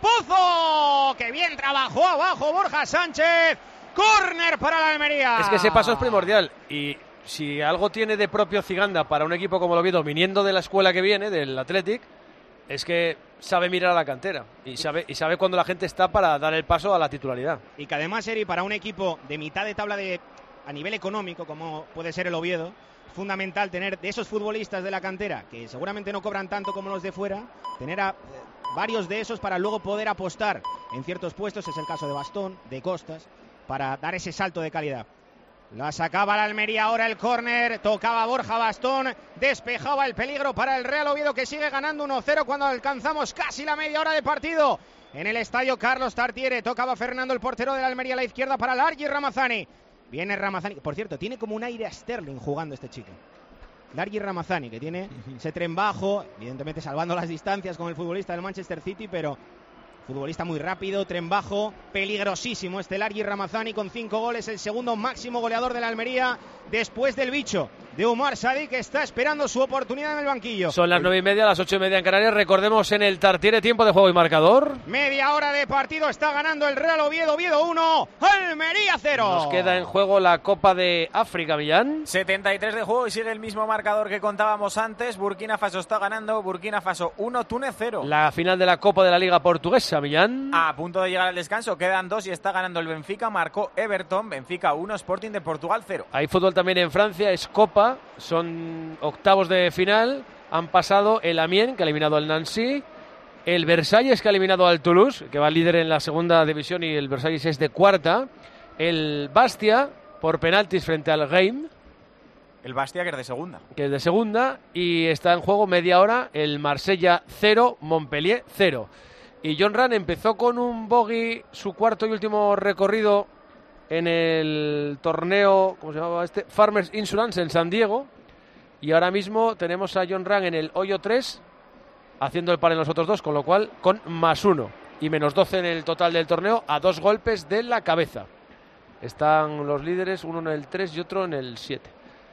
Pozo, que bien trabajó abajo Borja Sánchez. Córner para la Almería. Es que ese paso es primordial y si algo tiene de propio Ciganda para un equipo como el Oviedo, viniendo de la escuela que viene, del Athletic, es que sabe mirar a la cantera y sabe y sabe cuando la gente está para dar el paso a la titularidad. Y que además, Eri, para un equipo de mitad de tabla de a nivel económico, como puede ser el Oviedo, es fundamental tener de esos futbolistas de la cantera, que seguramente no cobran tanto como los de fuera, tener a eh, varios de esos para luego poder apostar en ciertos puestos. Es el caso de Bastón, de Costas, para dar ese salto de calidad. La sacaba la Almería, ahora el córner, tocaba Borja Bastón, despejaba el peligro para el Real Oviedo, que sigue ganando uno cero cuando alcanzamos casi la media hora de partido. En el estadio Carlos Tartiere, tocaba Fernando, el portero de la Almería, a la izquierda para Largi Ramazani. Viene Ramazani, por cierto, tiene como un aire a Sterling jugando este chico. Largi Ramazani, que tiene ese tren bajo, evidentemente salvando las distancias con el futbolista del Manchester City, pero... futbolista muy rápido, tren bajo, peligrosísimo este Largi Ramazani, con cinco goles, el segundo máximo goleador de la Almería después del bicho de Umar Sadi, que está esperando su oportunidad en el banquillo. Son las nueve y media, las ocho y media en Canarias. Recordemos en el Tartiere tiempo de juego y marcador. Media hora de partido, está ganando el Real Oviedo, Oviedo uno, Almería cero. Nos queda en juego la Copa de África, Millán. setenta y tres de juego y sigue el mismo marcador que contábamos antes. Burkina Faso está ganando, Burkina Faso uno, Túnez cero. La final de la Copa de la Liga Portuguesa, Millán. A punto de llegar al descanso, quedan dos y está ganando el Benfica, marcó Everton, Benfica uno, Sporting de Portugal cero. Hay fútbol también en Francia, es Copa, son octavos de final, han pasado el Amiens, que ha eliminado al Nancy, el Versalles, que ha eliminado al Toulouse, que va líder en la segunda división y el Versalles es de cuarta, el Bastia, por penaltis frente al Reims, el Bastia, que es de segunda. Que es de segunda, y está en juego media hora el Marsella cero, Montpellier cero. Y Jon Rahm empezó con un bogey, su cuarto y último recorrido en el torneo, ¿cómo se llamaba este? Farmers Insurance en San Diego. Y ahora mismo tenemos a Jon Rahm en el hoyo tres, haciendo el par en los otros dos, con lo cual con más uno y menos doce en el total del torneo, a dos golpes de la cabeza. Están los líderes, uno en el tres y otro en el siete.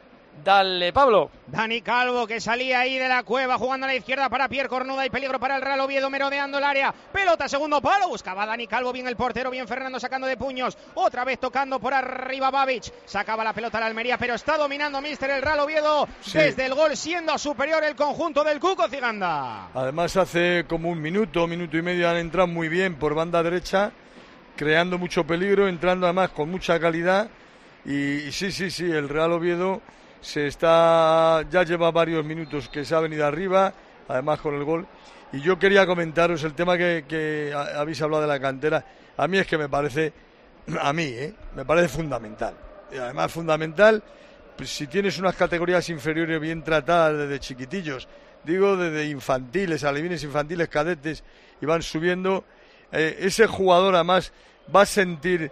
Dale, Pablo. Dani Calvo, que salía ahí de la cueva, jugando a la izquierda para Pierre Cornuda, y peligro para el Real Oviedo, merodeando el área, pelota segundo palo, buscaba Dani Calvo, bien el portero, bien Fernando sacando de puños, otra vez tocando por arriba Babic, sacaba la pelota a la Almería, pero está dominando Mister el Real Oviedo, sí. Desde el gol, siendo superior el conjunto del Cuco Ciganda. Además hace como un minuto, minuto y medio han entrado muy bien por banda derecha, creando mucho peligro, entrando además con mucha calidad, y, y sí, sí, sí, el Real Oviedo se está, ya lleva varios minutos que se ha venido arriba, además con el gol. Y yo quería comentaros el tema que, que habéis hablado de la cantera. A mí es que me parece, a mí, ¿eh? me parece fundamental. Y además fundamental, pues, si tienes unas categorías inferiores bien tratadas desde chiquitillos, digo desde infantiles, alevines infantiles, cadetes, y van subiendo, eh, ese jugador además va a sentir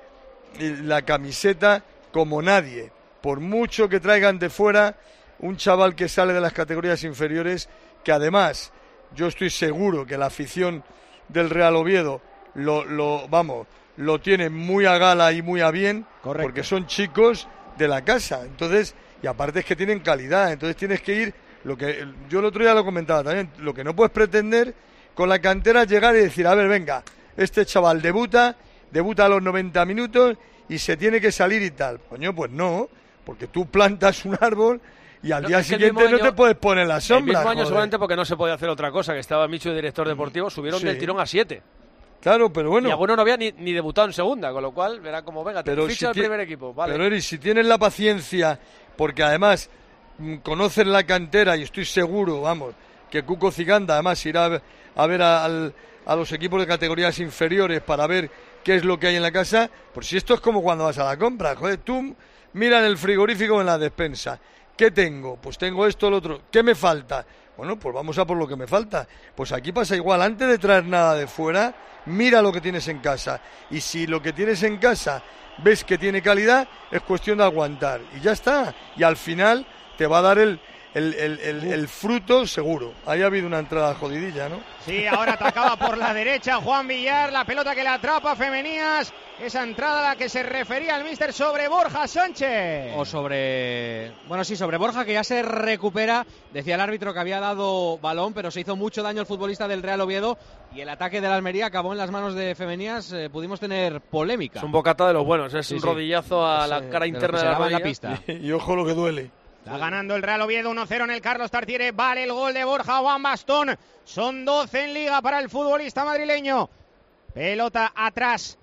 la camiseta como nadie. Por mucho que traigan de fuera un chaval que sale de las categorías inferiores, que además yo estoy seguro que la afición del Real Oviedo lo, lo vamos, lo tiene muy a gala y muy a bien. Correcto. Porque son chicos de la casa, entonces, y aparte es que tienen calidad, entonces tienes que ir, lo que yo el otro día lo comentaba también, lo que no puedes pretender con la cantera es llegar y decir, a ver, venga, este chaval debuta, debuta a los noventa minutos y se tiene que salir y tal. Coño, pues no. Porque tú plantas un árbol y al no, día siguiente no año, te puedes poner en la sombra. El mismo año joder. Seguramente porque no se podía hacer otra cosa, que estaba Michu de director deportivo, subieron sí. del tirón a siete. Claro, pero bueno. Y alguno no había ni, ni debutado en segunda, con lo cual verá como venga, te ficha si el primer equipo. Vale. Pero Eri, si tienes la paciencia, porque además mmm, conocen la cantera y estoy seguro, vamos, que Cuco Ciganda además irá a ver a, ver a, a, a los equipos de categorías inferiores para ver qué es lo que hay en la casa, por si esto es como cuando vas a la compra, joder, tú mira en el frigorífico o en la despensa. ¿Qué tengo? Pues tengo esto, lo otro. ¿Qué me falta? Bueno, pues vamos a por lo que me falta. Pues aquí pasa igual. Antes de traer nada de fuera, mira lo que tienes en casa. Y si lo que tienes en casa ves que tiene calidad, es cuestión de aguantar. Y ya está. Y al final te va a dar el, el, el, el, el fruto seguro. Ahí ha habido una entrada jodidilla, ¿no? Sí, ahora atacaba por la derecha Juan Villar. La pelota que la atrapa Femenías. Esa entrada a la que se refería el míster sobre Borja Sánchez. O sobre... Bueno, sí, sobre Borja, que ya se recupera. Decía el árbitro que había dado balón, pero se hizo mucho daño el futbolista del Real Oviedo. Y el ataque de la Almería acabó en las manos de Femenías. Eh, pudimos tener polémica. Es un bocata de los buenos. Es sí, un sí. rodillazo a es, la cara interna de, de la, rodilla. La pista. Y ojo lo que duele. Está ganando el Real Oviedo uno cero en el Carlos Tartiere. Vale el gol de Borja Juan Bastón. Son doce en liga para el futbolista madrileño. Pelota atrás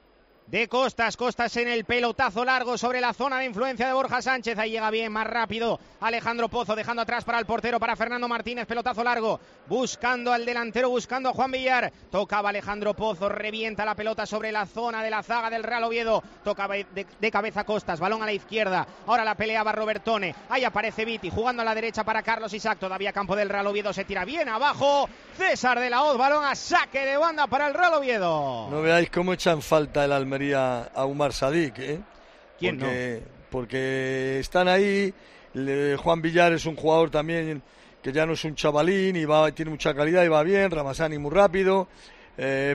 de Costas, Costas en el pelotazo largo sobre la zona de influencia de Borja Sánchez, ahí llega bien, más rápido Alejandro Pozo, dejando atrás para el portero, para Fernando Martínez, pelotazo largo, buscando al delantero, buscando a Juan Villar, tocaba Alejandro Pozo, revienta la pelota sobre la zona de la zaga del Real Oviedo, tocaba de, de cabeza Costas, balón a la izquierda, ahora la peleaba Robertone, ahí aparece Viti, jugando a la derecha para Carlos Isaac, todavía campo del Real Oviedo, se tira bien abajo, César de la Hoz, balón a saque de banda para el Real Oviedo. No veáis cómo echan falta el Almería a Umar Sadik, ¿eh? ¿Quién porque, no? Porque están ahí. Le, Juan Villar es un jugador también que ya no es un chavalín y va, tiene mucha calidad y va bien. Ramazani muy rápido, eh,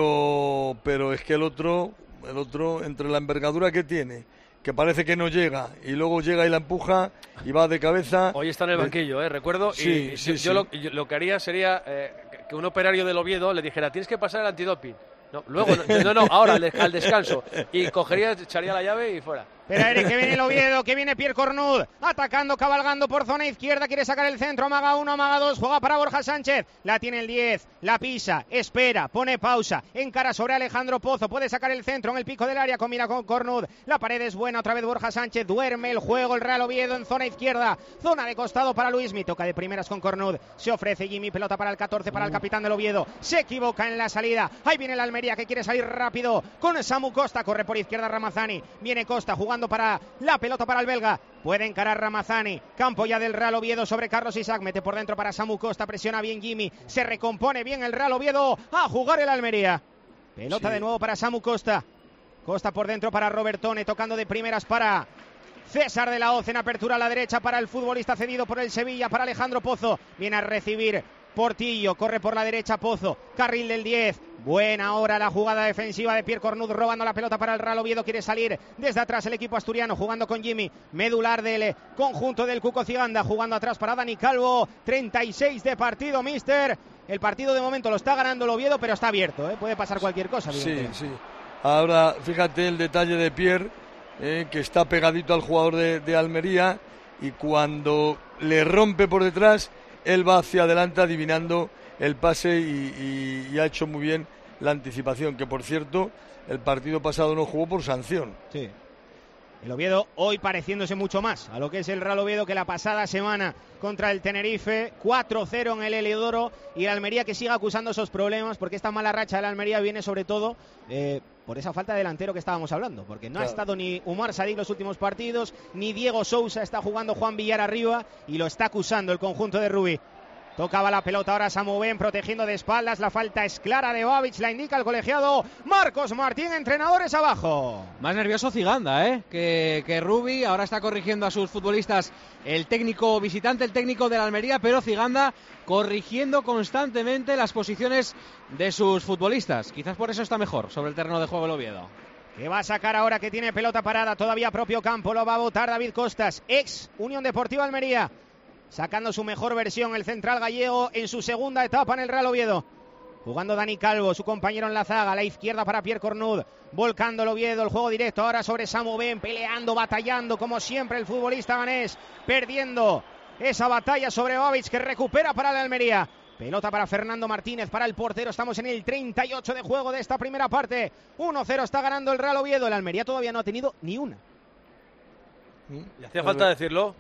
pero pero es que el otro, el otro entre la envergadura que tiene, que parece que no llega y luego llega y la empuja y va de cabeza. Hoy está en el banquillo, eh, recuerdo. Sí, y, sí, yo, sí. Yo, lo, yo lo que haría sería eh, que un operario del Oviedo le dijera: tienes que pasar el antidoping. No, luego, no, no, ahora al, al descanso. Y cogería, echaría la llave y fuera. Espera, Eric, que viene el Oviedo, que viene Pierre Cornud, atacando, cabalgando por zona izquierda, quiere sacar el centro, amaga uno, amaga dos, juega para Borja Sánchez, la tiene el diez, la pisa, espera, pone pausa, encara sobre Alejandro Pozo, puede sacar el centro en el pico del área, combina con Cornud, la pared es buena, otra vez Borja Sánchez, duerme el juego el Real Oviedo en zona izquierda, zona de costado para Luismi, toca de primeras con Cornud, se ofrece Jimmy, pelota para el catorce, para el capitán del Oviedo, se equivoca en la salida, ahí viene el Almería que quiere salir rápido, con Samu Costa, corre por izquierda Ramazani, viene Costa, jugando jugando para la pelota para el belga. Puede encarar Ramazani. Campo ya del Real Oviedo sobre Carlos Isaac. Mete por dentro para Samu Costa. Presiona bien Jimmy. Se recompone bien el Real Oviedo. A jugar el Almería. Pelota sí. de nuevo para Samu Costa. Costa por dentro para Robertone. Tocando de primeras para César de la Hoz. En apertura a la derecha para el futbolista cedido por el Sevilla. Para Alejandro Pozo. Viene a recibir Portillo. Corre por la derecha Pozo. Carril del diez. Buena ahora la jugada defensiva de Pierre Cornud, robando la pelota para el Real Oviedo. Quiere salir desde atrás el equipo asturiano, jugando con Jimmy. Medular del conjunto del Cuco Ciganda, jugando atrás para Dani Calvo. treinta y seis de partido, mister. El partido de momento lo está ganando el Oviedo, pero está abierto, ¿eh? Puede pasar cualquier cosa. Sí, sí. Ahora, fíjate el detalle de Pierre, eh, que está pegadito al jugador de, de Almería, y cuando le rompe por detrás, él va hacia adelante adivinando el pase y, y, y ha hecho muy bien la anticipación, que por cierto el partido pasado no jugó por sanción. Sí. El Oviedo hoy pareciéndose mucho más a lo que es el Real Oviedo que la pasada semana contra el Tenerife. Cuatro cero en el Heliodoro, y el Almería que sigue acusando esos problemas, porque esta mala racha de la Almería viene sobre todo eh, por esa falta de delantero que estábamos hablando, porque no claro. ha estado ni Umar Sadik los últimos partidos, ni Diego Sousa. Está jugando Juan Villar arriba y lo está acusando el conjunto de Rubí. Tocaba la pelota ahora Samu Ben, protegiendo de espaldas. La falta es clara de Babic, la indica el colegiado Marcos Martín. Entrenadores abajo. Más nervioso Ciganda, ¿eh? que, que Rubí. Ahora está corrigiendo a sus futbolistas el técnico visitante, el técnico de la Almería, pero Ciganda corrigiendo constantemente las posiciones de sus futbolistas. Quizás por eso está mejor sobre el terreno de juego el Oviedo. Que va a sacar ahora que tiene pelota parada, todavía propio campo, lo va a botar David Costas, ex Unión Deportiva Almería. Sacando su mejor versión el central gallego en su segunda etapa en el Real Oviedo. Jugando Dani Calvo, su compañero en la zaga, a la izquierda para Pierre Cornud. Volcando el Oviedo, el juego directo ahora sobre Samu Ben, peleando, batallando como siempre el futbolista ganés. Perdiendo esa batalla sobre Babic, que recupera para la Almería. Pelota para Fernando Martínez, para el portero. Estamos en el treinta y ocho de juego de esta primera parte. uno cero está ganando el Real Oviedo. El Almería todavía no ha tenido ni una. Y hacía falta decirlo.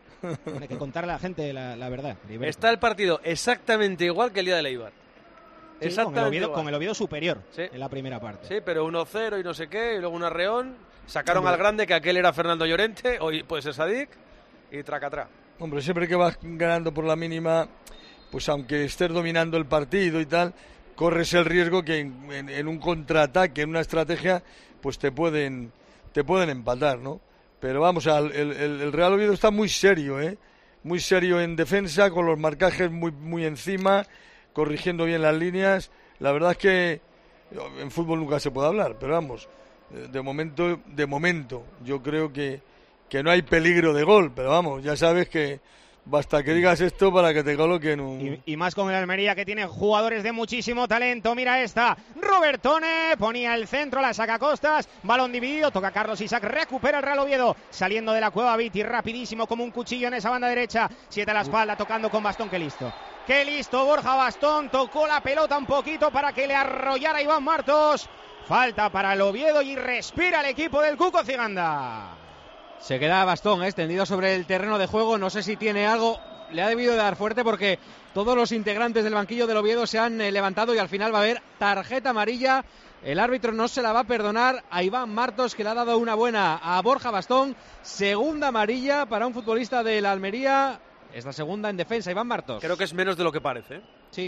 Hay que contarle a la gente la, la verdad. Liberto. Está el partido exactamente igual que el día de Eibar. Sí, exactamente con el, Oviedo, con el Oviedo superior, sí, en la primera parte. Sí, pero uno cero y no sé qué, y luego un arreón. Sacaron sí, al grande, que aquel era Fernando Llorente, hoy puede ser Sadik, y tracatrá. Hombre, siempre que vas ganando por la mínima, pues aunque estés dominando el partido y tal, corres el riesgo que en, en, en un contraataque, en una estrategia, pues te pueden, te pueden empatar, ¿no? Pero vamos, el, el, el Real Oviedo está muy serio, ¿eh? Muy serio en defensa, con los marcajes muy, muy encima, corrigiendo bien las líneas. La verdad es que en fútbol nunca se puede hablar, pero vamos, de momento, de momento, yo creo que, que no hay peligro de gol, pero vamos, ya sabes que basta que digas esto para que te coloquen un... Y, y más con el Almería, que tiene jugadores de muchísimo talento. Mira esta, Robertone, ponía el centro, la saca Costas, balón dividido, toca Carlos Isaac, recupera el Real Oviedo, saliendo de la cueva Viti, rapidísimo como un cuchillo en esa banda derecha, siete a la espalda, tocando con Bastón, que listo. Qué listo Borja Bastón, tocó la pelota un poquito para que le arrollara Iván Martos. Falta para el Oviedo y respira el equipo del Cuco Ciganda. Se queda Bastón, ¿eh? extendido sobre el terreno de juego. No sé si tiene algo. Le ha debido de dar fuerte, porque todos los integrantes del banquillo del Oviedo se han eh, levantado, y al final va a haber tarjeta amarilla. El árbitro no se la va a perdonar a Iván Martos, que le ha dado una buena a Borja Bastón. Segunda amarilla para un futbolista de la Almería. Es la segunda en defensa, Iván Martos. Creo que es menos de lo que parece. Sí.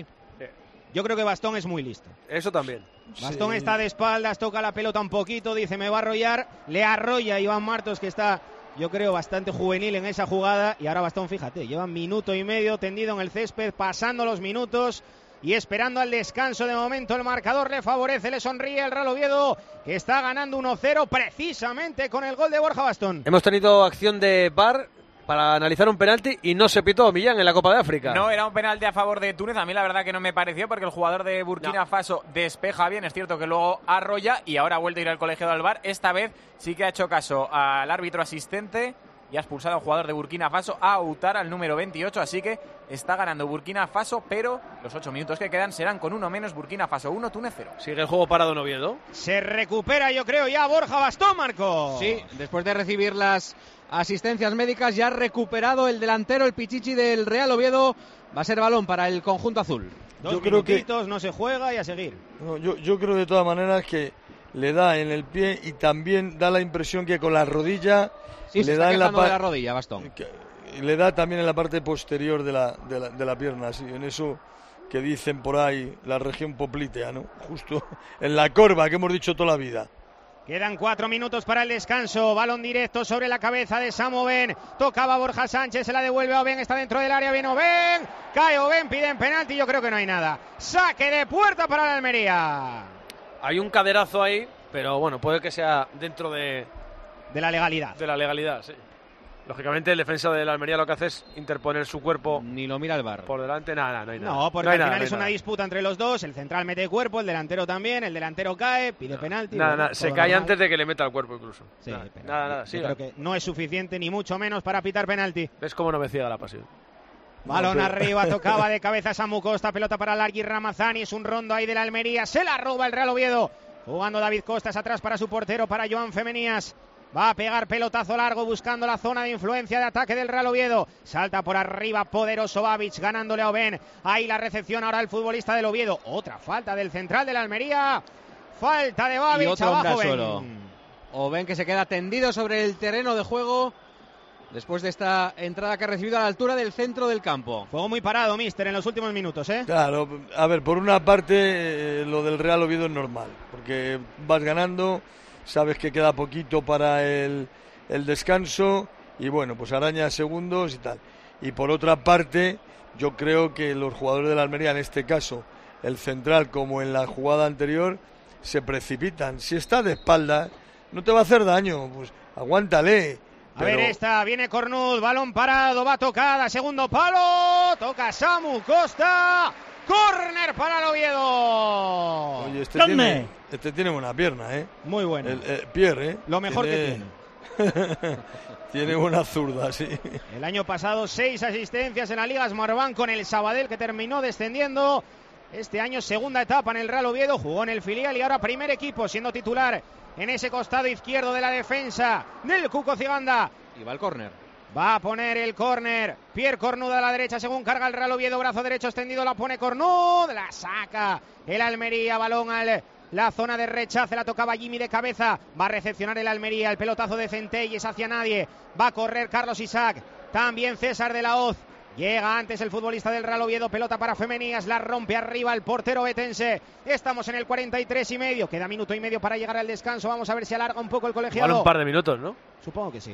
Yo creo que Bastón es muy listo. Eso también. Bastón sí. está de espaldas, toca la pelota un poquito, dice me va a arrollar, le arrolla a Iván Martos, que está, yo creo, bastante juvenil en esa jugada. Y ahora Bastón, fíjate, lleva minuto y medio tendido en el césped, pasando los minutos y esperando al descanso. De momento el marcador le favorece, le sonríe el Real Oviedo, que está ganando uno cero precisamente con el gol de Borja Bastón. Hemos tenido acción de V A R para analizar un penalti y no se pitó, Millán, en la Copa de África. No, era un penalti a favor de Túnez. A mí la verdad que no me pareció, porque el jugador de Burkina no. Faso despeja bien. Es cierto que luego arrolla y ahora ha vuelto a ir al colegiado del V A R. Esta vez sí que ha hecho caso al árbitro asistente y ha expulsado a un jugador de Burkina Faso, a Outar, al número veintiocho. Así que está ganando Burkina Faso, pero los ocho minutos que quedan serán con uno menos. Burkina Faso uno, Túnez cero. Sigue el juego parado en Oviedo. Se recupera, yo creo, ya Borja Bastón, Marco. Sí, después de recibir las asistencias médicas, ya ha recuperado el delantero, el Pichichi del Real Oviedo. Va a ser balón para el conjunto azul. Dos yo creo que no se juega y a seguir. No, yo, yo creo de todas maneras que le da en el pie y también da la impresión que con la rodilla sí, le se da está en la, pa- de la rodilla, Bastón. Que, le da también en la parte posterior de la, de la, de la pierna, sí, en eso que dicen por ahí, la región poplitea, ¿no? Justo en la corva que hemos dicho toda la vida. Quedan cuatro minutos para el descanso. Balón directo sobre la cabeza de Samu Oben. Tocaba Borja Sánchez, se la devuelve a Oben. Está dentro del área, viene Oben. Cae Oben, piden penalti. Yo creo que no hay nada. Saque de puerta para la Almería. Hay un caderazo ahí, pero bueno, puede que sea dentro de... De la legalidad. De la legalidad, sí. Lógicamente el defensa de la Almería lo que hace es interponer su cuerpo. Ni lo mira el V A R. Por delante, nada, nada, no hay nada. No, porque no hay al nada, final no hay es una nada. disputa entre los dos. El central mete cuerpo, el delantero también. El delantero cae, pide no, penalti. Nada, bueno, nada. Se todo cae normal. antes de que le meta el cuerpo incluso. Sí, nada, pero nada, nada. yo Sí, creo que no es suficiente ni mucho menos para pitar penalti. ¿Ves cómo no me ciega la pasión? Balón No, pero... arriba, tocaba de cabeza Samu Costa, pelota para Largui Ramazani, es un rondo ahí de la Almería, se la roba el Real Oviedo. Jugando David Costas atrás para su portero, para Joan Femenías. Va a pegar pelotazo largo buscando la zona de influencia de ataque del Real Oviedo. Salta por arriba poderoso Babic ganándole a Oben. Ahí la recepción ahora el futbolista del Oviedo. Otra falta del central de la Almería. Falta de Babic, Y otro abajo hombre al Oben. suelo. Oben que se queda tendido sobre el terreno de juego después de esta entrada que ha recibido a la altura del centro del campo. Juego muy parado, mister, en los últimos minutos, ¿eh? Claro, a ver, por una parte eh, lo del Real Oviedo es normal, porque vas ganando, sabes que queda poquito para el, el descanso y bueno, pues araña segundos y tal. Y por otra parte, yo creo que los jugadores de la Almería, en este caso el central como en la jugada anterior, se precipitan. Si está de espalda, no te va a hacer daño, pues aguántale. A Pero... ver esta, viene Cornud, balón parado, va tocada, segundo palo, toca Samu Costa, córner para el Oviedo. Oye, este tiene, este tiene buena pierna, ¿eh? Muy buena. El, eh, Pierre, ¿eh? Lo mejor tiene... que tiene. Tiene buena zurda, sí. El año pasado seis asistencias en la Liga Smartbank con el Sabadell que terminó descendiendo. Este año segunda etapa en el Real Oviedo, jugó en el filial y ahora primer equipo siendo titular en ese costado izquierdo de la defensa del Cuco Ciganda. Y va el córner. Va a poner el córner. Pierre Cornud a la derecha según carga el Real Oviedo. Brazo derecho extendido, la pone Cornud. La saca el Almería. Balón al la zona de rechace. La tocaba Jimmy de cabeza. Va a recepcionar el Almería. El pelotazo de Centelles hacia nadie. Va a correr Carlos Isaac. También César de la Hoz. Llega antes el futbolista del Real Oviedo, pelota para Femenías, la rompe arriba el portero betense. Estamos en el cuarenta y tres y medio, queda minuto y medio para llegar al descanso. Vamos a ver si alarga un poco el colegiado. Vale un par de minutos, ¿no? Supongo que sí.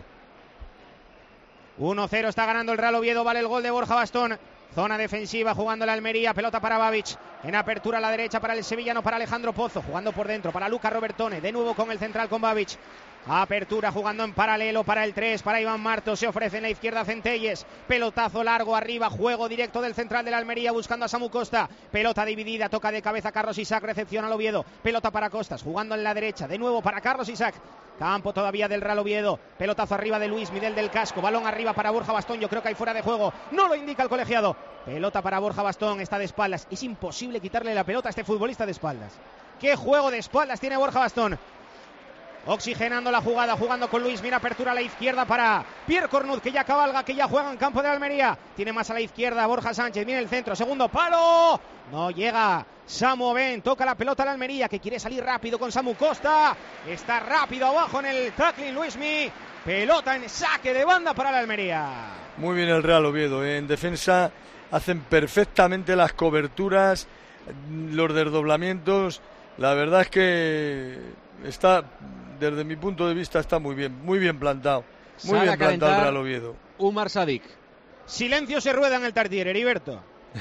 uno cero está ganando el Real Oviedo, vale el gol de Borja Bastón. Zona defensiva jugando la Almería, pelota para Babic. En apertura a la derecha para el sevillano, para Alejandro Pozo. Jugando por dentro para Luca Robertone. De nuevo con el central con Babic. Apertura jugando en paralelo para el tres, para Iván Marto. Se ofrece en la izquierda Centelles. Pelotazo largo arriba, juego directo del central de la Almería buscando a Samu Costa. Pelota dividida, toca de cabeza Carlos Isaac, recepción al Oviedo. Pelota para Costas, jugando en la derecha. De nuevo para Carlos Isaac. Campo todavía del Real Oviedo. Pelotazo arriba de Luis Miguel del Casco. Balón arriba para Borja Bastón. Yo creo que hay fuera de juego. No lo indica el colegiado. Pelota para Borja Bastón. Está de espaldas. Es imposible quitarle la pelota a este futbolista de espaldas. ¿Qué juego de espaldas tiene Borja Bastón? Oxigenando la jugada, jugando con Luis. Mira, apertura a la izquierda para Pierre Cornud, que ya cabalga, que ya juega en campo de Almería. Tiene más a la izquierda Borja Sánchez. Viene el centro, segundo palo. No llega Samu Oben. Toca la pelota a la Almería, que quiere salir rápido con Samu Costa. Está rápido abajo en el tackling Luismi. Pelota en saque de banda para la Almería. Muy bien el Real Oviedo, ¿eh? En defensa hacen perfectamente las coberturas, los desdoblamientos. La verdad es que está, desde mi punto de vista, está muy bien, muy bien plantado. Muy Sale bien plantado el Real Oviedo. Umar Sadik. Silencio se rueda en el Tartier, Heriberto.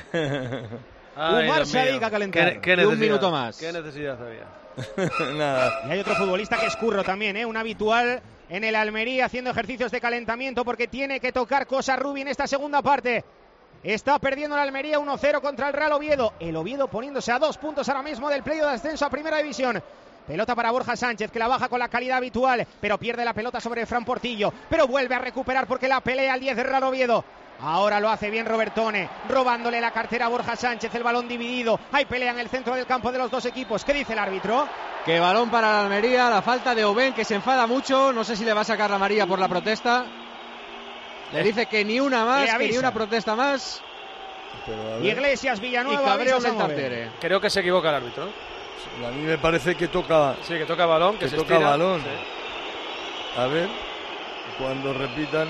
Ay, Umar Dios Sadik mío. a calentar. ¿Qué, qué Y un necesidad? minuto más. ¿Qué necesidad había? Nada. Y hay otro futbolista que es Curro también, ¿eh? Un habitual en el Almería haciendo ejercicios de calentamiento porque tiene que tocar cosa Rubi en esta segunda parte. Está perdiendo el Almería uno cero contra el Real Oviedo. El Oviedo poniéndose a dos puntos ahora mismo del playoff de ascenso a Primera División. Pelota para Borja Sánchez, que la baja con la calidad habitual, pero pierde la pelota sobre Fran Portillo. Pero vuelve a recuperar porque la pelea al diez de Real Oviedo. Ahora lo hace bien Robertone, robándole la cartera a Borja Sánchez, el balón dividido. Hay pelea en el centro del campo de los dos equipos. ¿Qué dice el árbitro? Que balón para la Almería, la falta de Oben, que se enfada mucho. No sé si le va a sacar la amarilla por la protesta. Le dice que ni una más, que ni una protesta más. Pero, Iglesias Villanueva. Y cabreo avisa a del Samu Oben. Tartiere. Creo que se equivoca el árbitro, ¿no? A mí me parece que toca... Sí, que toca balón, que, que se toca estira. balón. Sí. A ver, cuando repitan...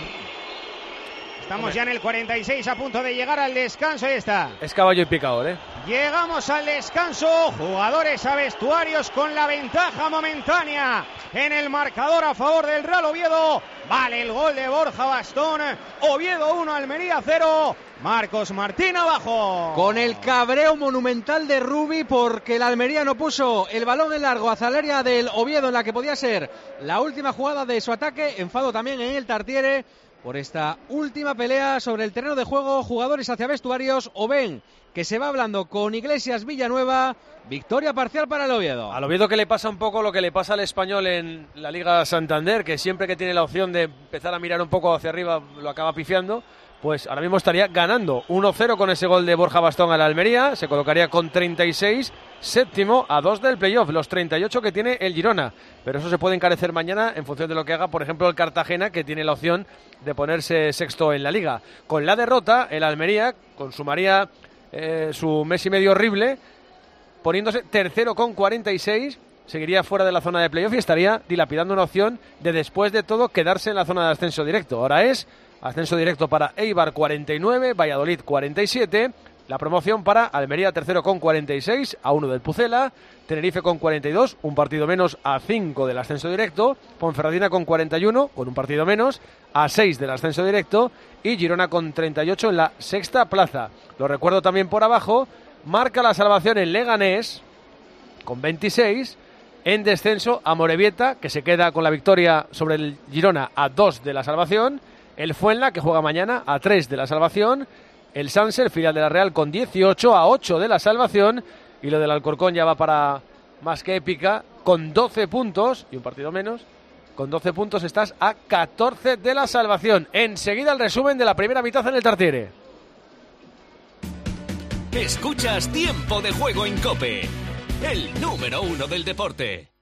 Estamos Hombre. ya en el cuarenta y seis, a punto de llegar al descanso. Ahí está. Es caballo y picador, ¿eh? Llegamos al descanso, jugadores a vestuarios con la ventaja momentánea en el marcador a favor del Real Oviedo. Vale el gol de Borja Bastón. Oviedo uno, Almería cero. Marcos Martín abajo. Con el cabreo monumental de Rubi porque el Almería no puso el balón en largo hacia el área del Oviedo en la que podía ser la última jugada de su ataque. Enfado también en el Tartiere por esta última pelea sobre el terreno de juego. Jugadores hacia vestuarios. O ven que se va hablando con Iglesias Villanueva. Victoria parcial para el Oviedo. Al Oviedo que le pasa un poco lo que le pasa al Español en la Liga Santander, que siempre que tiene la opción de empezar a mirar un poco hacia arriba lo acaba pifiando. Pues ahora mismo estaría ganando uno cero con ese gol de Borja Bastón a la Almería. Se colocaría con treinta y seis, séptimo a dos del playoff, los treinta y ocho que tiene el Girona. Pero eso se puede encarecer mañana en función de lo que haga, por ejemplo, el Cartagena, que tiene la opción de ponerse sexto en la Liga. Con la derrota, el Almería consumaría eh, su mes y medio horrible, poniéndose tercero con cuarenta y seis. Seguiría fuera de la zona de playoff y estaría dilapidando una opción de, después de todo, quedarse en la zona de ascenso directo. Ahora es ascenso directo para Eibar cuarenta y nueve, Valladolid cuarenta y siete, la promoción para Almería tercero con cuarenta y seis, a uno del Pucela, Tenerife con cuarenta y dos, un partido menos, a cinco del ascenso directo, Ponferradina con cuarenta y uno, con un partido menos, a seis del ascenso directo, y Girona con treinta y ocho en la sexta plaza. Lo recuerdo también por abajo, marca la salvación en Leganés con veintiséis, en descenso Amorebieta, que se queda con la victoria sobre el Girona a dos de la salvación, el Fuenla, que juega mañana, a tres de la salvación, el Sanse, el filial de la Real, con dieciocho, a ocho de la salvación, y lo del Alcorcón ya va para más que épica, con doce puntos, y un partido menos, con doce puntos estás a catorce de la salvación. Enseguida el resumen de la primera mitad en el Tartiere. Escuchas Tiempo de Juego en COPE, el número uno del deporte.